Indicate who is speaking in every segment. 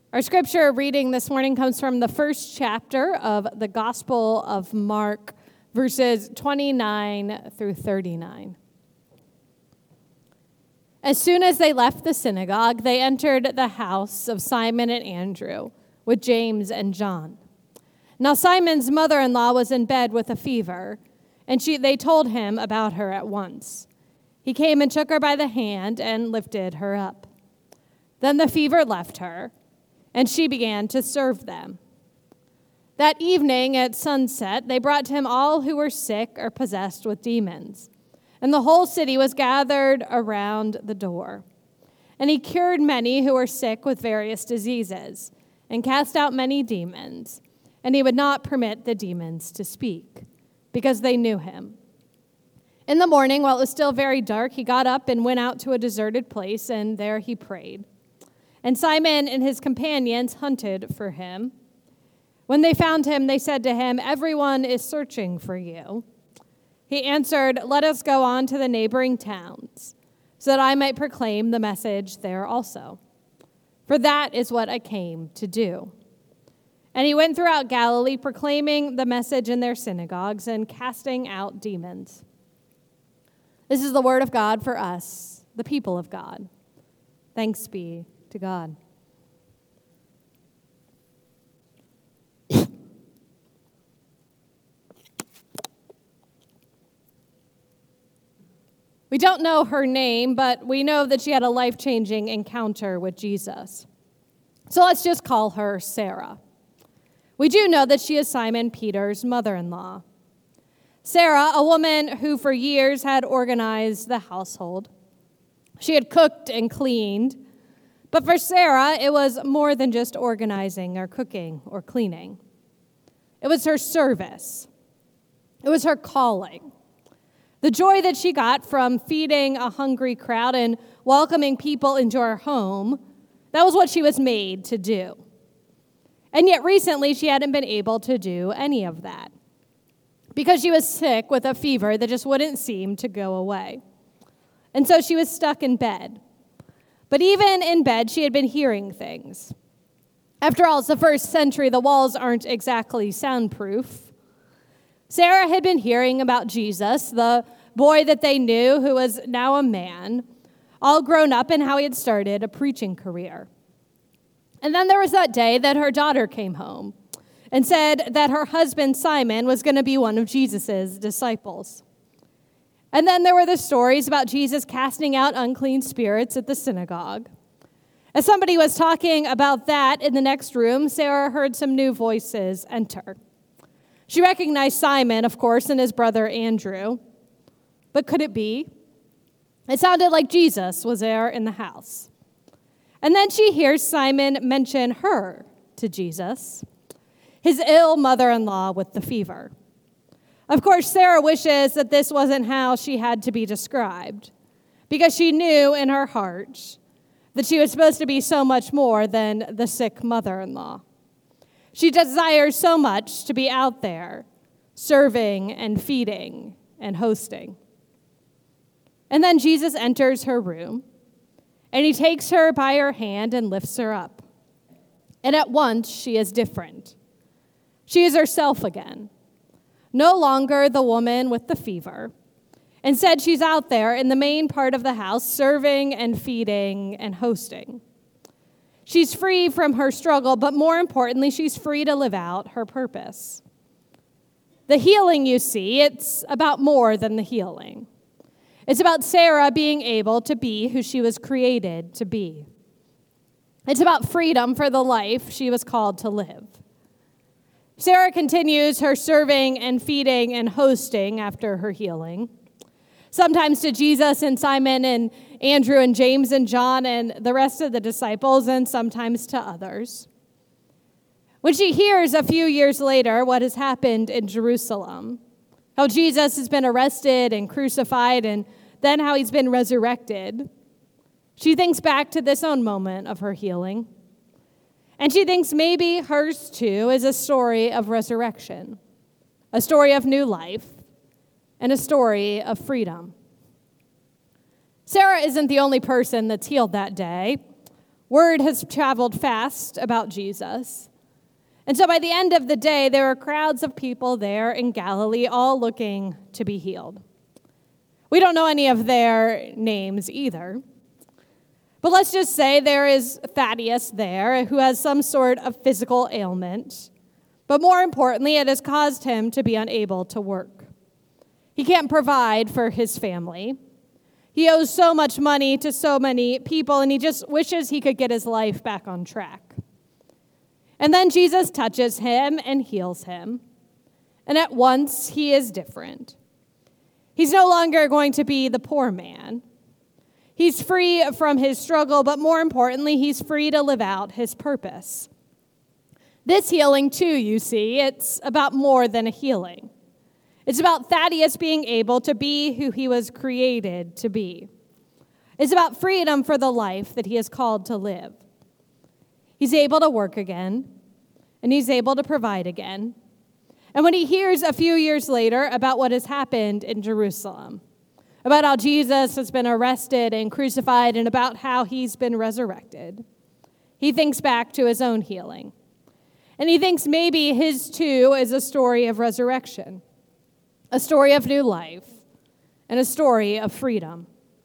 Speaker 1: Our scripture reading this morning comes from the first chapter of the Gospel of Mark, verses 29 through 39. As soon as they left the synagogue, they entered the house of Simon and Andrew with James and John. Now Simon's mother-in-law was in bed with a fever, and they told him about her at once. He came and took her by the hand and lifted her up. Then the fever left her, and she began to serve them. That evening at sunset, they brought to him all who were sick or possessed with demons, and the whole city was gathered around the door. And he cured many who were sick with various diseases, and cast out many demons, and he would not permit the demons to speak, because they knew him. In the morning, while it was still very dark, he got up and went out to a deserted place, and there he prayed. And Simon and his companions hunted for him. When they found him, they said to him, "Everyone is searching for you." He answered, "Let us go on to the neighboring towns, so that I might proclaim the message there also. For that is what I came to do." And he went throughout Galilee, proclaiming the message in their synagogues and casting out demons. This is the word of God for us, the people of God. Thanks be to God. We don't know her name, but we know that she had a life-changing encounter with Jesus. So let's just call her Sarah. We do know that she is Simon Peter's mother-in-law. Sarah, a woman who for years had organized the household. She had cooked and cleaned. But for Sarah, it was more than just organizing or cooking or cleaning. It was her service. It was her calling. The joy that she got from feeding a hungry crowd and welcoming people into her home, that was what she was made to do. And yet recently, she hadn't been able to do any of that because she was sick with a fever that just wouldn't seem to go away. And so she was stuck in bed. But even in bed, she had been hearing things. After all, it's the first century. The walls aren't exactly soundproof. Sarah had been hearing about Jesus, the boy that they knew who was now a man, all grown up, and how he had started a preaching career. And then there was that day that her daughter came home and said that her husband, Simon, was going to be one of Jesus' disciples. And then there were the stories about Jesus casting out unclean spirits at the synagogue. As somebody was talking about that in the next room, Sarah heard some new voices enter. She recognized Simon, of course, and his brother Andrew. But could it be? It sounded like Jesus was there in the house. And then she hears Simon mention her to Jesus, his ill mother-in-law with the fever. Of course, Sarah wishes that this wasn't how she had to be described, because she knew in her heart that she was supposed to be so much more than the sick mother-in-law. She desires so much to be out there, serving and feeding and hosting. And then Jesus enters her room, and he takes her by her hand and lifts her up. And at once, she is different. She is herself again. No longer the woman with the fever. Instead, she's out there in the main part of the house, serving and feeding and hosting. She's free from her struggle, but more importantly, she's free to live out her purpose. The healing, you see, it's about more than the healing. It's about Sarah being able to be who she was created to be. It's about freedom for the life she was called to live. Sarah continues her serving and feeding and hosting after her healing, sometimes to Jesus and Simon and Andrew and James and John and the rest of the disciples, and sometimes to others. When she hears a few years later what has happened in Jerusalem, how Jesus has been arrested and crucified, and then how he's been resurrected, she thinks back to this own moment of her healing. And she thinks maybe hers too is a story of resurrection, a story of new life, and a story of freedom. Sarah isn't the only person that's healed that day. Word has traveled fast about Jesus. And so by the end of the day, there were crowds of people there in Galilee, all looking to be healed. We don't know any of their names either. But let's just say there is Thaddeus there who has some sort of physical ailment. But more importantly, it has caused him to be unable to work. He can't provide for his family. He owes so much money to so many people, and he just wishes he could get his life back on track. And then Jesus touches him and heals him. And at once, he is different. He's no longer going to be the poor man. He's free from his struggle, but more importantly, he's free to live out his purpose. This healing, too, you see, it's about more than a healing. It's about Thaddeus being able to be who he was created to be. It's about freedom for the life that he is called to live. He's able to work again, and he's able to provide again. And when he hears a few years later about what has happened in Jerusalem, about how Jesus has been arrested and crucified, and about how he's been resurrected, he thinks back to his own healing. And he thinks maybe his too is a story of resurrection, a story of new life, and a story of freedom.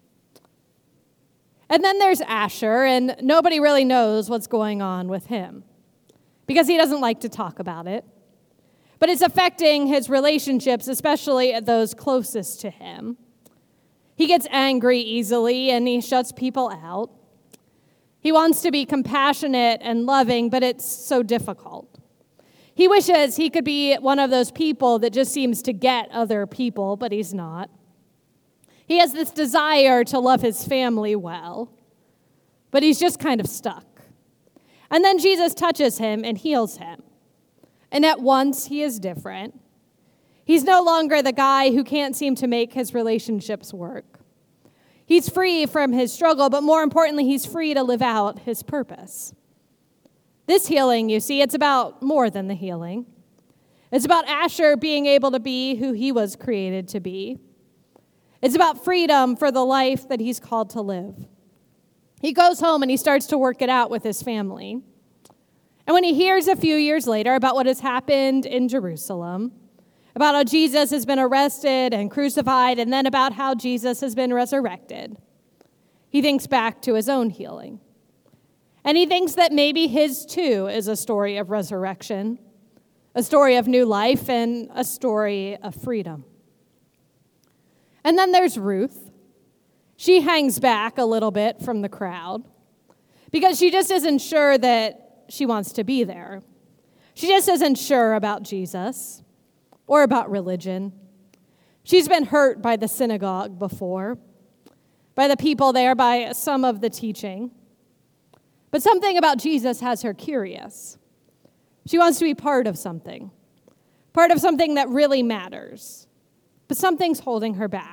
Speaker 1: And then there's Asher, and nobody really knows what's going on with him because he doesn't like to talk about it. But it's affecting his relationships, especially those closest to him. He gets angry easily, and he shuts people out. He wants to be compassionate and loving, but it's so difficult. He wishes he could be one of those people that just seems to get other people, but he's not. He has this desire to love his family well, but he's just kind of stuck. And then Jesus touches him and heals him. And at once, he is different. He's no longer the guy who can't seem to make his relationships work. He's free from his struggle, but more importantly, he's free to live out his purpose. This healing, you see, it's about more than the healing. It's about Asher being able to be who he was created to be. It's about freedom for the life that he's called to live. He goes home and he starts to work it out with his family. And when he hears a few years later about what has happened in Jerusalem, about how Jesus has been arrested and crucified, and then about how Jesus has been resurrected, he thinks back to his own healing. And he thinks that maybe his too is a story of resurrection, a story of new life, and a story of freedom. And then there's Ruth. She hangs back a little bit from the crowd because she just isn't sure that she wants to be there. She just isn't sure about Jesus or about religion. She's been hurt by the synagogue before, by the people there, by some of the teaching. But something about Jesus has her curious. She wants to be part of something that really matters. But something's holding her back.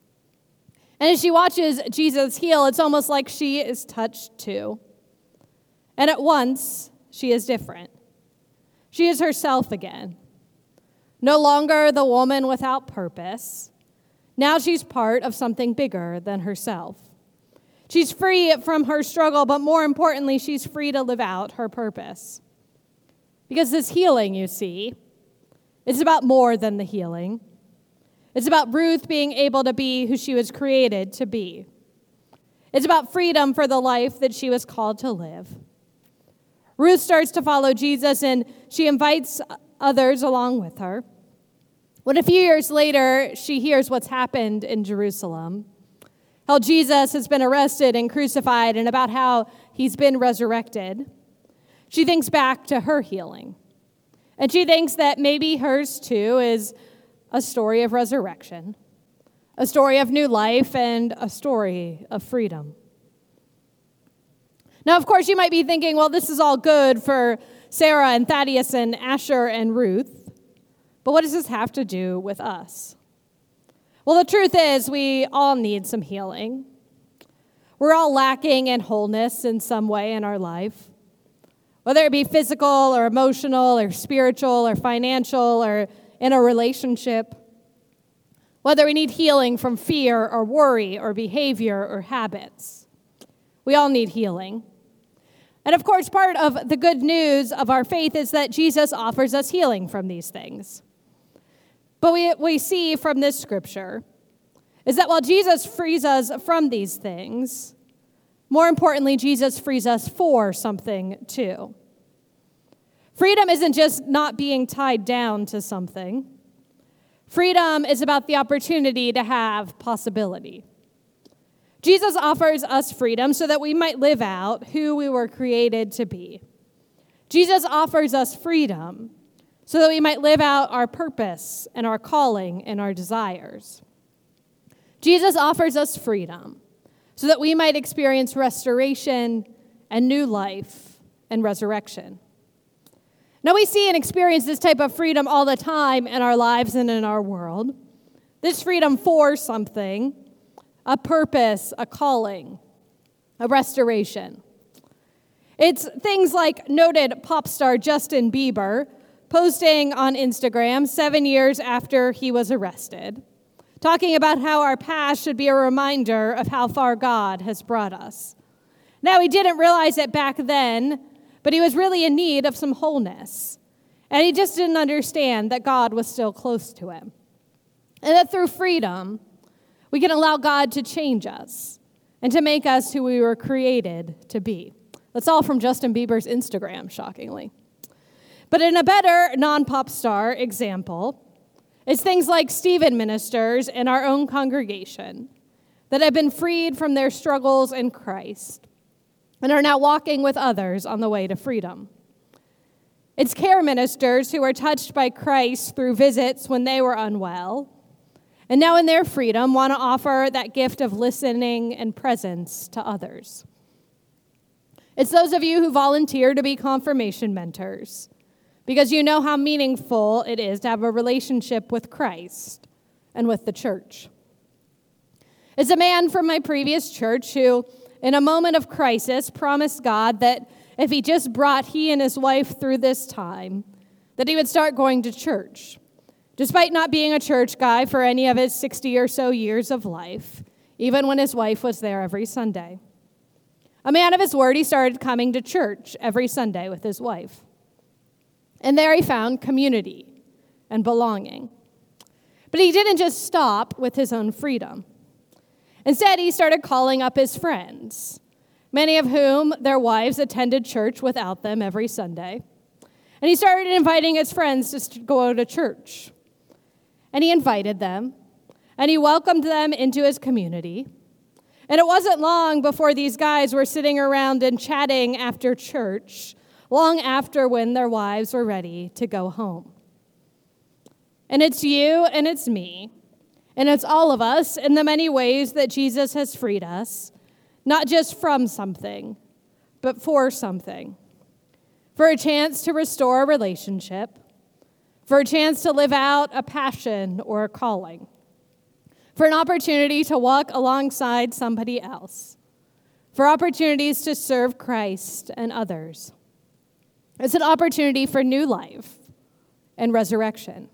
Speaker 1: And as she watches Jesus heal, it's almost like she is touched too. And at once, she is different. She is herself again. No longer the woman without purpose. Now she's part of something bigger than herself. She's free from her struggle, but more importantly, she's free to live out her purpose. Because this healing, you see, is about more than the healing. It's about Ruth being able to be who she was created to be. It's about freedom for the life that she was called to live. Ruth starts to follow Jesus, and she invites others along with her. When a few years later, she hears what's happened in Jerusalem, how Jesus has been arrested and crucified, and about how he's been resurrected, she thinks back to her healing. And she thinks that maybe hers too is a story of resurrection, a story of new life, and a story of freedom. Now, of course, you might be thinking, well, this is all good for Sarah and Thaddeus and Asher and Ruth, but what does this have to do with us? Well, the truth is we all need some healing. We're all lacking in wholeness in some way in our life, whether it be physical or emotional or spiritual or financial or in a relationship, whether we need healing from fear or worry or behavior or habits. We all need healing. And of course, part of the good news of our faith is that Jesus offers us healing from these things. But we see from this scripture is that while Jesus frees us from these things, more importantly, Jesus frees us for something too. Freedom isn't just not being tied down to something. Freedom is about the opportunity to have possibility. Jesus offers us freedom so that we might live out who we were created to be. Jesus offers us freedom so that we might live out our purpose and our calling and our desires. Jesus offers us freedom so that we might experience restoration and new life and resurrection. Now, we see and experience this type of freedom all the time in our lives and in our world. This freedom for something, a purpose, a calling, a restoration. It's things like noted pop star Justin Bieber posting on Instagram 7 years after he was arrested, talking about how our past should be a reminder of how far God has brought us. Now, he didn't realize it back then, but he was really in need of some wholeness. And he just didn't understand that God was still close to him. And that through freedom, we can allow God to change us and to make us who we were created to be. That's all from Justin Bieber's Instagram, shockingly. But in a better non-pop star example, it's things like Stephen ministers in our own congregation that have been freed from their struggles in Christ and are now walking with others on the way to freedom. It's care ministers who were touched by Christ through visits when they were unwell, and now in their freedom want to offer that gift of listening and presence to others. It's those of you who volunteer to be confirmation mentors because you know how meaningful it is to have a relationship with Christ and with the church. It's a man from my previous church who, in a moment of crisis, promised God that if he just brought he and his wife through this time, that he would start going to church, despite not being a church guy for any of his 60 or so years of life, even when his wife was there every Sunday. A man of his word, he started coming to church every Sunday with his wife. And there he found community and belonging. But he didn't just stop with his own freedom. Instead, he started calling up his friends, many of whom their wives attended church without them every Sunday. And he started inviting his friends to go to church. And he invited them, and he welcomed them into his community. And it wasn't long before these guys were sitting around and chatting after church, long after when their wives were ready to go home. And it's you and it's me. And it's all of us in the many ways that Jesus has freed us, not just from something, but for something. For a chance to restore a relationship, for a chance to live out a passion or a calling, for an opportunity to walk alongside somebody else, for opportunities to serve Christ and others. It's an opportunity for new life and resurrection.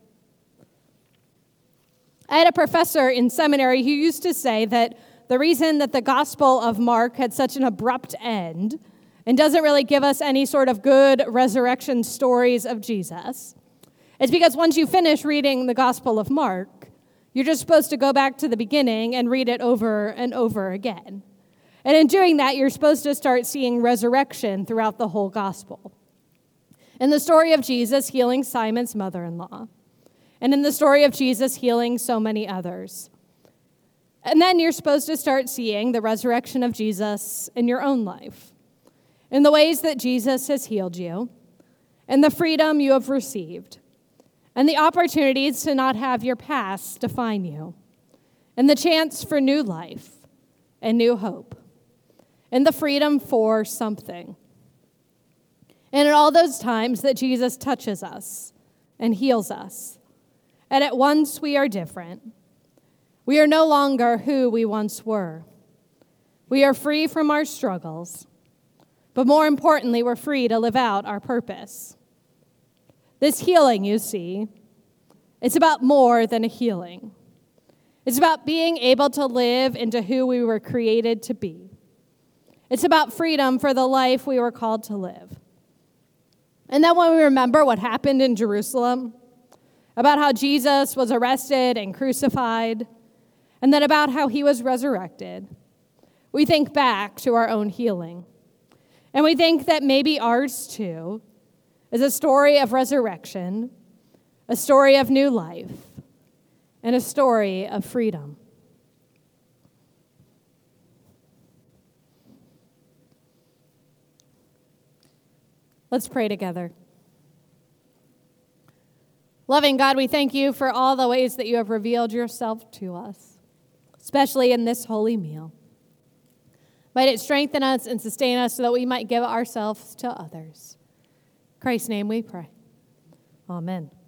Speaker 1: I had a professor in seminary who used to say that the reason that the Gospel of Mark had such an abrupt end and doesn't really give us any sort of good resurrection stories of Jesus is because once you finish reading the Gospel of Mark, you're just supposed to go back to the beginning and read it over and over again. And in doing that, you're supposed to start seeing resurrection throughout the whole Gospel. In the story of Jesus healing Simon's mother-in-law, and in the story of Jesus healing so many others. And then you're supposed to start seeing the resurrection of Jesus in your own life, in the ways that Jesus has healed you, and the freedom you have received, and the opportunities to not have your past define you, and the chance for new life and new hope, and the freedom for something. And in all those times that Jesus touches us and heals us, and at once we are different. We are no longer who we once were. We are free from our struggles, but more importantly, we're free to live out our purpose. This healing, you see, it's about more than a healing. It's about being able to live into who we were created to be. It's about freedom for the life we were called to live. And then when we remember what happened in Jerusalem, about how Jesus was arrested and crucified, and then about how he was resurrected, we think back to our own healing. And we think that maybe ours too is a story of resurrection, a story of new life, and a story of freedom. Let's pray together. Loving God, we thank you for all the ways that you have revealed yourself to us, especially in this holy meal. Might it strengthen us and sustain us so that we might give ourselves to others. In Christ's name we pray. Amen.